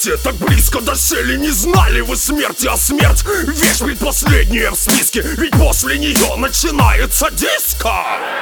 свете так близко досели, не знали вы смерти, а смерть вещь предпоследняя в списке, ведь после нее начинается диско.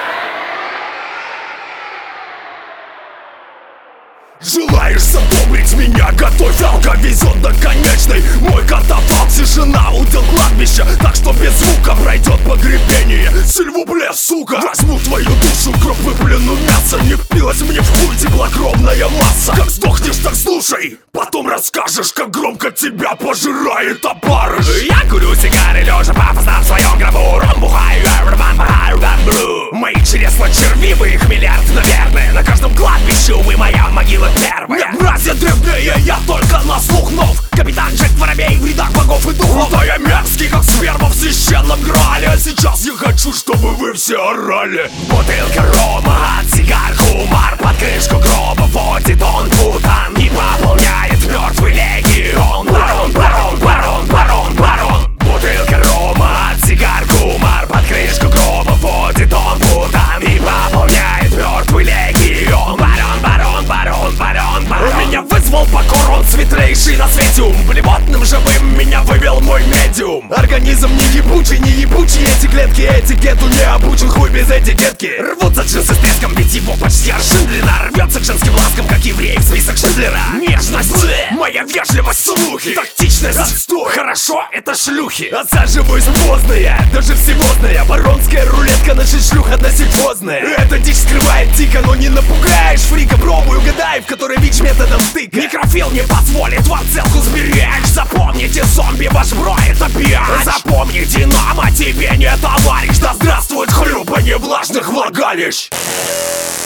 Желаешь задобрить меня? Готовь, алка везет до конечной. Мой катафалк, тишина, удел кладбища, так что без звука пройдет погребение. Сильвупле, сука, возьму твою душу, кровь выплюну мясо. Не впилась мне в хуй теплокровная масса. Как сдохнешь, так слушай, потом расскажешь, как громко тебя пожирает опарыш. Я курю сигары, лежа пафосно в своем гробу. Ром бухаю, мои чресла червивые, их миллиард, наверное. На каждом кладбище, увы, моя могила первая. Нет, братья древнее, я только на слух нов. Капитан Джек Воробей в рядах богов и духов. Да я мерзкий, как сперма в священном грале. А сейчас я хочу, чтобы вы все орали. Бутылка рома от сигар, хумар под крышку гроба водит он путан и пополняет мертвый легион. Барон, барон, барон, барон, барон. Бутылка рома от сигар, хумар под крышку гроба водит он путан и пополняет мертвый легион. Барон, барон, барон, барон, барон. Меня вызвал покор, он светлейший на свете ум. Блевотным живым меня вывел мой медиум. Организм не ебучий, эти клетки этикету не обучен, хуй без этикетки. Рвутся джинсы с треском, ведь его почти аршин длина. Рвется к женским ласкам, как еврей в список Шиндлера. Нежность, моя вежливость, слухи, тактичность, отстой. Хорошо, это шлюхи. Отсаживаюсь поздная, даже всевозная. Баронская рулетка, наша шлюха досифозная. Эта дичь скрывает тика, но не напугаешь фрика. Пробуй, угадай, в которой ВИЧ методом стыка. Некрофил не позволит вам целку сберечь. Запомните, зомби, ваш бро это пьяч. Запомни, Динамо тебе не товарищ. Да здравствует хлюпанье влажных влагалищ.